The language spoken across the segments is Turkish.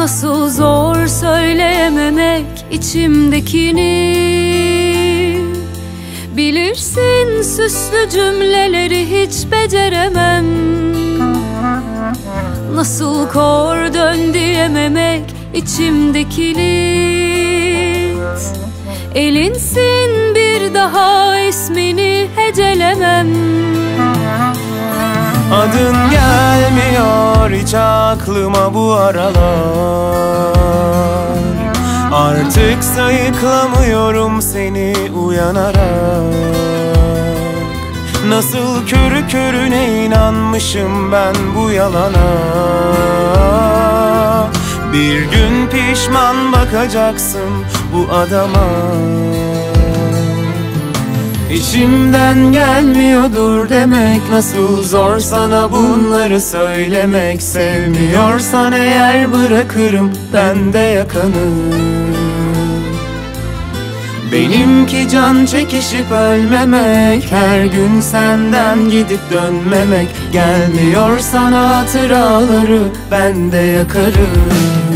Nasıl zor söyleyememek içimdekini. Bilirsin süslü cümleleri hiç beceremem. Nasıl kor dön diyememek içimdeki lit. Elinsin bir daha ismini hecelemem. Adın gelmiyor hiç aklıma bu aralar. Artık sayıklamıyorum seni uyanarak. Nasıl körü körüne inanmışım ben bu yalana. Bir gün pişman bakacaksın bu adama. İçimden gelmiyordur demek, nasıl zor sana bunları söylemek. Sevmiyorsan eğer bırakırım ben de yakanı. Benimki can çekişip ölmemek, her gün senden gidip dönmemek. Gelmiyor sana hatıraları ben de yakarım.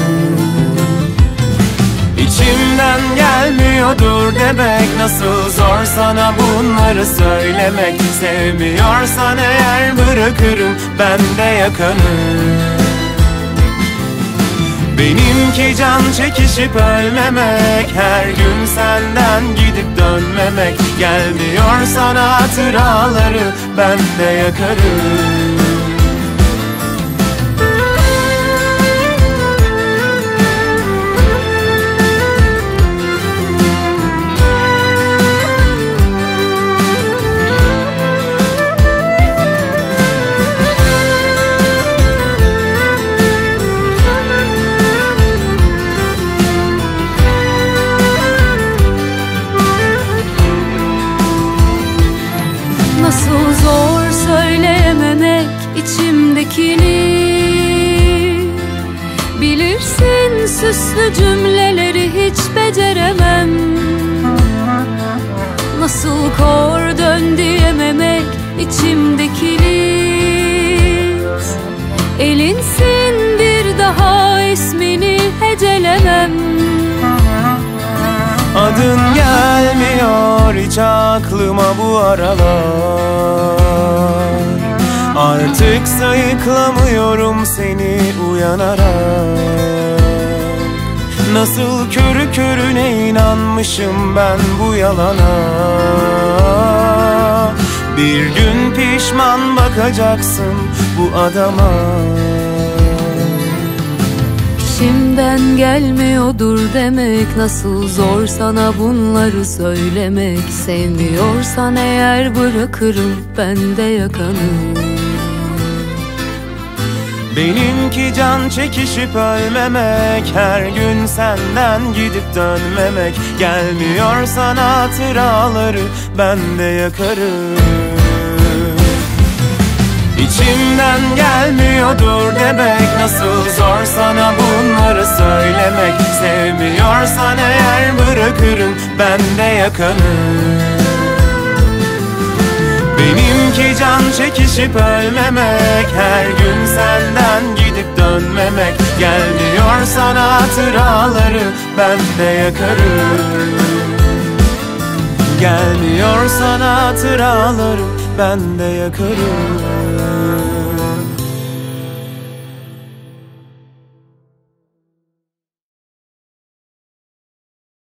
İçimden gelmiyordur demek, nasıl zor sana bunları söylemek. Sevmiyorsan eğer bırakırım ben de yakanı. Benimki can çekişip ölmemek, her gün senden gidip dönmemek. Gelmiyor sana hatıraları ben de yakarım. Nasıl zor söyleyememek içimdekini. Bilirsin süslü cümleleri hiç beceremem. Nasıl kor dön diyememek içimdeki lit. Elinsin bir daha ismini hecelemem. Adın gelmiyor hiç aklıma bu aralar. Artık sayıklamıyorum seni uyanarak. Nasıl körü körüne inanmışım ben bu yalana. Bir gün pişman bakacaksın bu adama. İçimden gelmiyordur demek, nasıl zor sana bunları söylemek. Sevmiyorsan eğer bırakırım ben de yakanı. Benimki can çekişip ölmemek, her gün senden gidip dönmemek. Gelmiyor sana hatıraları ben de yakarım. İçimden gelmiyordur demek, nasıl zor sana bunları söylemek. Sevmiyorsan eğer bırakırım ben de yakanı. Benimki can çekişip ölmemek, her gün senden gidip dönmemek. Gelmiyor sana hatıraları ben de yakarım. Gelmiyor sana hatıraları ben de yakarım.